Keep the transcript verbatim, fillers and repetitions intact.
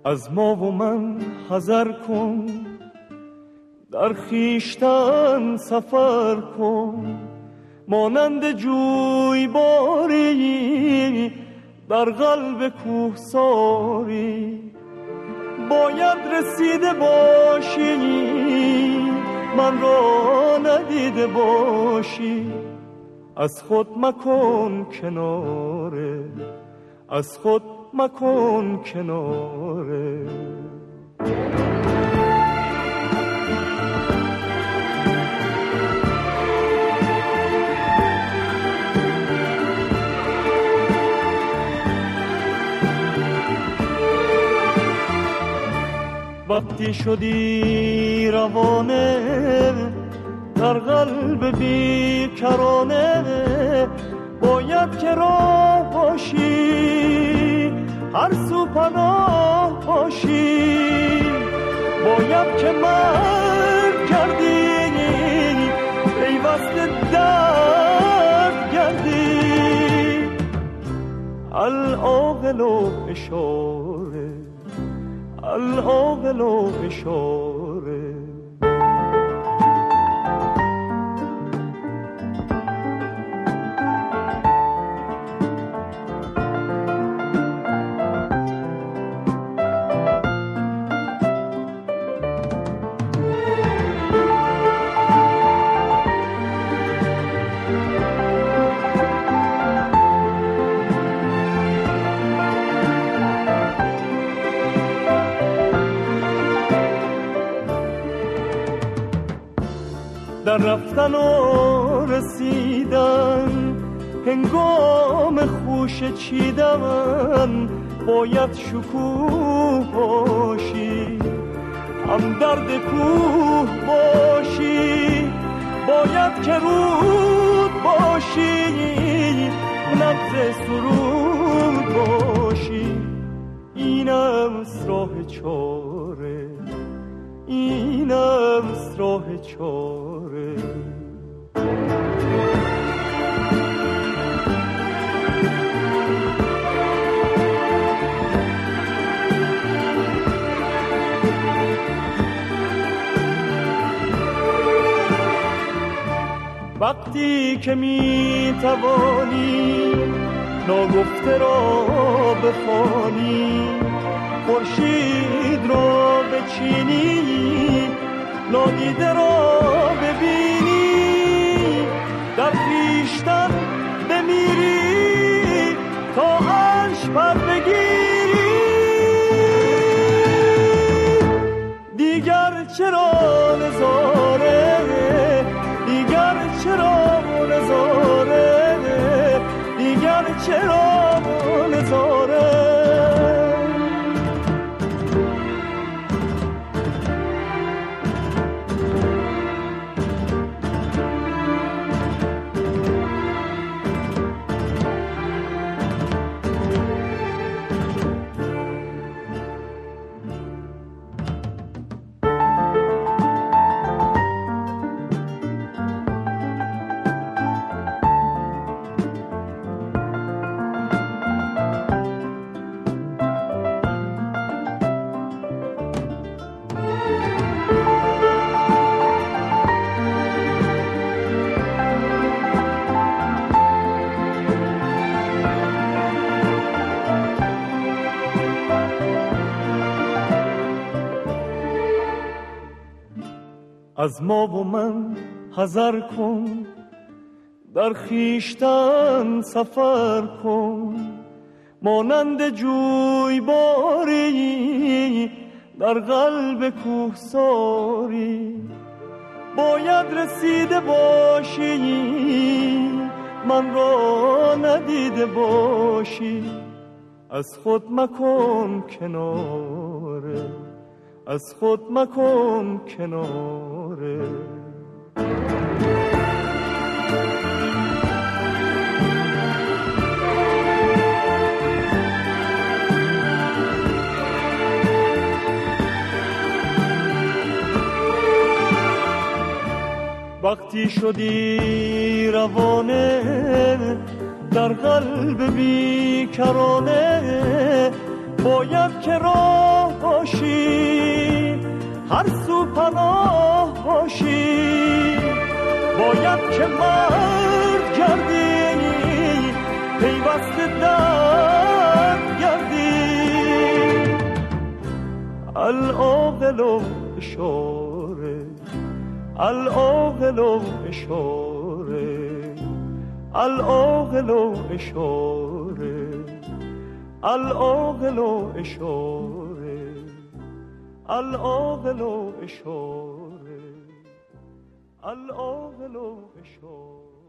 از ما و من حذر کن، در خیشتن سفر کن، مانند جویباری در قلب کوهساری. باید رسیده باشی من را ندیده باشی، از خود مکن کناره، از خود مکن کناره. وقتی شدی روانه در قلب بیکرانه، باید که راه باشی هر سو پناه باشی. باید که مرگ کردی پیوست درد گردی، العاقل و اشاره، العاقل و اشاره. در رفتن و رسیدن هنگام خوش چیدن، باید شکوه باشی هم درد کوه باشی. باید که رود باشی نبض سرود باشی. اینم راه چاره، اینم راه چاره. وقتی که می توانی ناگفته را بخوانی، خورشید را بچینی نادیده را ببینی، در خویشتن بمیری تا عرش پر بگیری. دیگر چرا نظاره، دیگر چرا نظاره، دیگر چرا نظاره. از ما و من حذر کن، در خیشتن سفر کن، مانند جویباری در قلب کوهساری. باید رسیده باشی من را ندیده باشی، از خود مکن کناره، از خود مکن کناره. وقتی شدی روانه در قلب بیکرانه، باید که راه باشی، هر سو پناه باشی، باید که مرد گردی، پیوسته درد گردی. العاقل و اشاره، العاقل و اشاره، العاقل و اشاره، العاقل و اشاره، العاقل و اشاره، العاقل و اشاره.